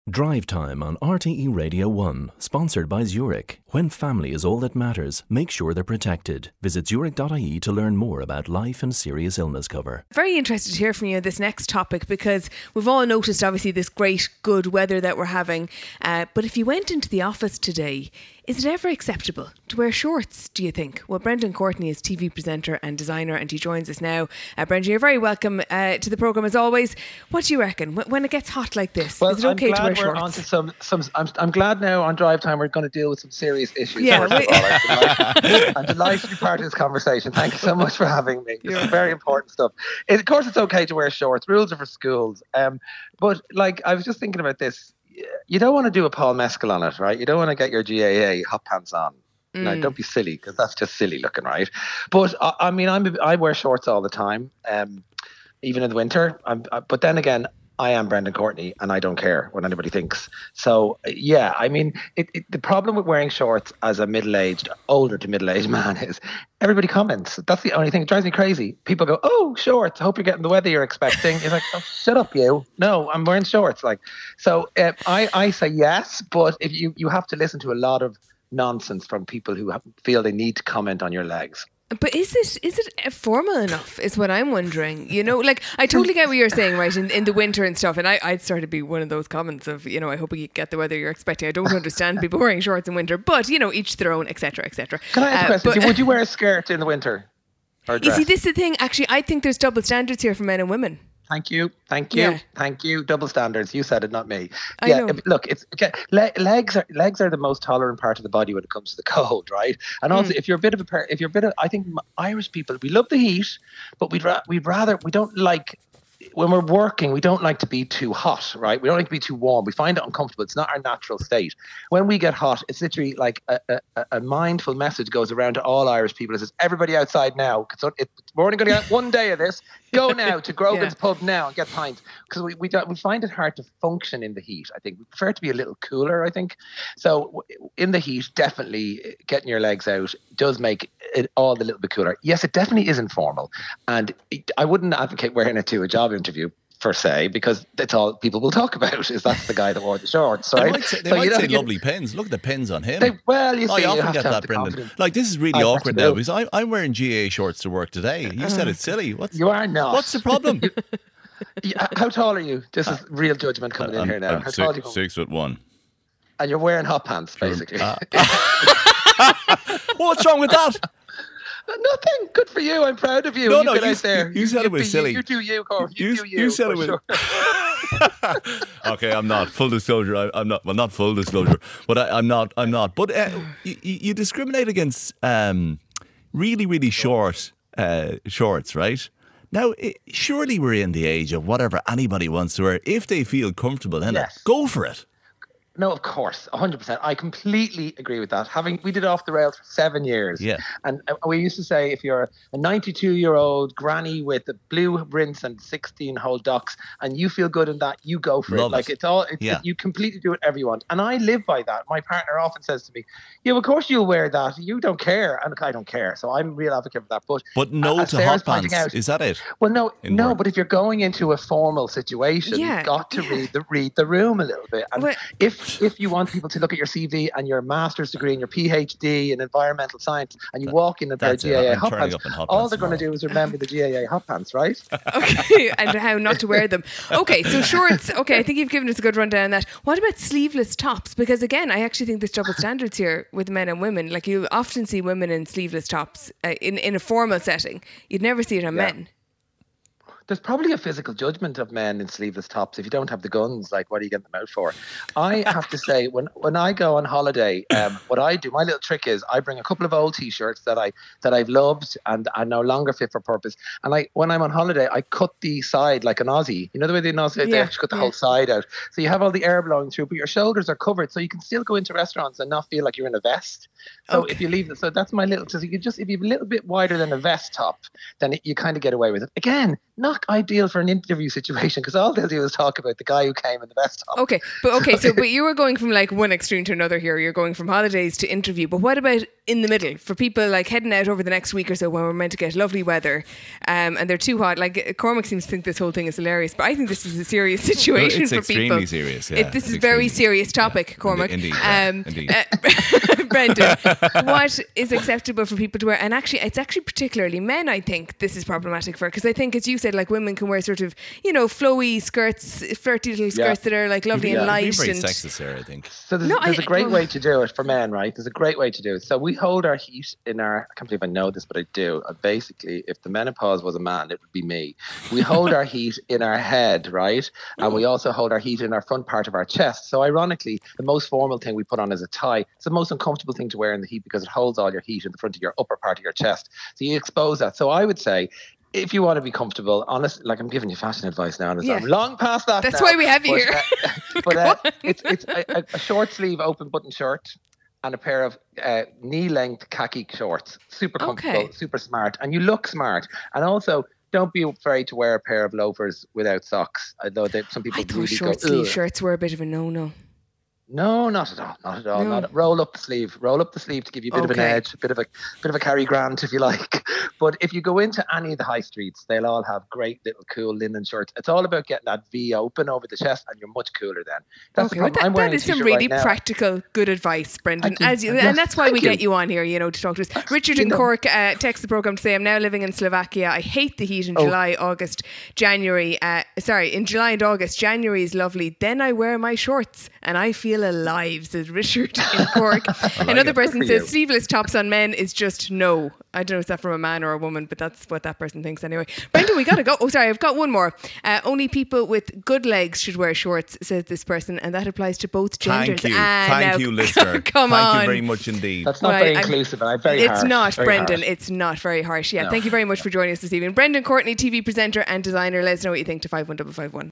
Drive Time on RTE Radio 1, sponsored by Zurich. When family is all that matters, make sure they're protected. Visit zurich.ie to learn more about life and serious illness cover. Very interested to hear from you on this next topic, because we've all noticed obviously this great good weather that we're having, but if you went into the office today, is it ever acceptable to wear shorts, do you think? Well, Brendan Courtney is TV presenter and designer, and he joins us now. Brendan, you're very welcome to the programme as always. What do you reckon when it gets hot like this? Is it okay to wear shorts? I'm glad now on Drive Time we're going to deal with some serious issues. Yeah, I'm delighted to be part of this conversation. Thank you so much for having me. This is very important stuff. Of course, it's okay to wear shorts. Rules are for schools. But like, I was just thinking about this. You don't want to do a Paul Mescal on it, right? You don't want to get your GAA hot pants on. No, don't be silly, because that's just silly looking, right? But I mean, I wear shorts all the time, even in the winter. But then again, I am Brendan Courtney, and I don't care what anybody thinks. So yeah, I mean, the problem with wearing shorts as a older to middle-aged man is everybody comments. That's the only thing. It drives me crazy. People go, "Oh, shorts. I hope you're getting the weather you're expecting." You're like, "Oh, shut up, you." No, I'm wearing shorts. Like, so I say yes, but if you have to listen to a lot of nonsense from people who feel they need to comment on your legs. But is it formal enough is what I'm wondering, you know? Like, I totally get what you're saying, right, in the winter and stuff, and I'd sort of be one of those comments of, you know, I hope you get the weather you're expecting. I don't understand people wearing shorts in winter, but, you know, each their own, etc., etc. Can I ask a question? Would you wear a skirt in the winter? Or a dress? You see, this is the thing, actually, I think there's double standards here for men and women. Thank you. Yeah. Thank you. Double standards. You said it, not me. I know. Look, it's okay. Legs are the most tolerant part of the body when it comes to the cold, right? And also, if you're a bit of, I think Irish people, we love the heat, but we don't like. When we're working, we don't like to be too hot, right? We don't like to be too warm. We find it uncomfortable. It's not our natural state. When we get hot, it's literally like a mindful message goes around to all Irish people. It says, everybody outside now. We're only going to get one day of this. Go now to Grogan's pub now and get pints. Because we find it hard to function in the heat, I think. We prefer to be a little cooler, I think. So in the heat, definitely getting your legs out does make it all a little bit cooler. Yes, it definitely is informal. And I wouldn't advocate wearing it to a job interview per se, because that's all people will talk about, is that's the guy that wore the shorts, right? They might say lovely pens. Look at the pens on him. I often get that, Brendan. Like, this is really awkward now, because I'm wearing GA shorts to work today. You said it's silly. You are not. What's the problem? How tall are you? This is real judgment coming in here now. I'm How tall are you? 6'1". And you're wearing hot pants, basically. What's wrong with that? Nothing. Good for you. I'm proud of you. No, you said it was silly. You do you, Corey. You said it was. Sure. Okay, I'm not. Full disclosure, I'm not. Well, not full disclosure, but I'm not. But you discriminate against really, really short shorts, right? Now, surely we're in the age of whatever anybody wants to wear. If they feel comfortable in it, go for it. No, of course, 100%. I completely agree with that. We did Off the Rails for 7 years. Yeah. And we used to say, if you're a 92-year-old granny with a blue rinse and 16-hole docks, and you feel good in that, you go for Love it. Like, you completely do whatever you want. And I live by that. My partner often says to me, yeah, of course you'll wear that. You don't care. And I don't care. So I'm a real advocate for that. But no to hot pants. Is that it? Well, no. But if you're going into a formal situation, you've got to read the room a little bit. And if you want people to look at your CV and your master's degree and your PhD in environmental science, and you walk in a pair of GAA hot pants, all they're going to do is remember the GAA hot pants, right? Okay, and how not to wear them. Okay, so shorts. Okay, I think you've given us a good rundown on that. What about sleeveless tops? Because again, I actually think there's double standards here with men and women. Like, you often see women in sleeveless tops in a formal setting. You'd never see it on men. There's probably a physical judgment of men in sleeveless tops. If you don't have the guns, like, what are you getting them out for? I have to say, when I go on holiday, what I do, my little trick is I bring a couple of old T-shirts that I've loved and are no longer fit for purpose. And when I'm on holiday, I cut the side like an Aussie. You know the way they Aussie, they actually cut the whole side out. So you have all the air blowing through, but your shoulders are covered, so you can still go into restaurants and not feel like you're in a vest. So if you leave it, so that's my little. So you if you have a little bit wider than a vest top, then you kind of get away with it. Again, not ideal for an interview situation, because all they'll do is talk about the guy who came in the vest top. But you were going from like one extreme to another here. You're going from holidays to interview. But what about in the middle for people like heading out over the next week or so when we're meant to get lovely weather, and they're too hot. Like Cormac seems to think this whole thing is hilarious, but I think this is a serious situation for people. It's extremely serious. Yeah, this is a very serious topic, Cormac. Indeed. Brendan, what is acceptable for people to wear? And actually, it's actually particularly men, I think this is problematic for, because I think, as you said, like women can wear sort of, flowy skirts, flirty little skirts that are like lovely and light. Very sexist there, I think. So there's a great way to do it for men, right? There's a great way to do it. So we hold our heat in our, I can't believe I know this, but I do. Basically, if the menopause was a man, it would be me. We hold our heat in our head, right? And we also hold our heat in our front part of our chest. So ironically, the most formal thing we put on is a tie. It's the most uncomfortable thing to wear in the heat because it holds all your heat in the front of your upper part of your chest. So you expose that. So I would say, if you want to be comfortable, honestly, like I'm giving you fashion advice now, and I'm long past that. That's now, why we have you here. But it's a short sleeve open button shirt and a pair of knee-length khaki shorts. Super comfortable, super smart, and you look smart. And also, don't be afraid to wear a pair of loafers without socks. Although some people really short sleeve shirts were a bit of a no-no. No, not at all. Not at all. No. Roll up the sleeve to give you a bit of an edge, a bit of a Cary Grant if you like. But if you go into any of the high streets, they'll all have great little cool linen shirts. It's all about getting that V open over the chest, and you're much cooler then. That's the problem. That is some really practical, good advice, Brendan. And that's why we get you on here, to talk to us. Richard in Cork texts the programme to say, I'm now living in Slovakia. I hate the heat in July, August, January. In July and August. January is lovely. Then I wear my shorts and I feel alive, says Richard in Cork. Another person says sleeveless tops on men is just no. I don't know if that's from a man or a woman, but that's what that person thinks anyway. Brendan, we gotta go. Oh, sorry, I've got one more. Only people with good legs should wear shorts, says this person, and that applies to both genders. Thank you, listener. Come on. Thank you very much indeed. That's not very inclusive, and I'm very harsh. It's not, very Brendan. harsh. It's not very harsh. Yeah, thank you very much for joining us this evening. Brendan Courtney, TV presenter and designer. Let us know what you think to 51551.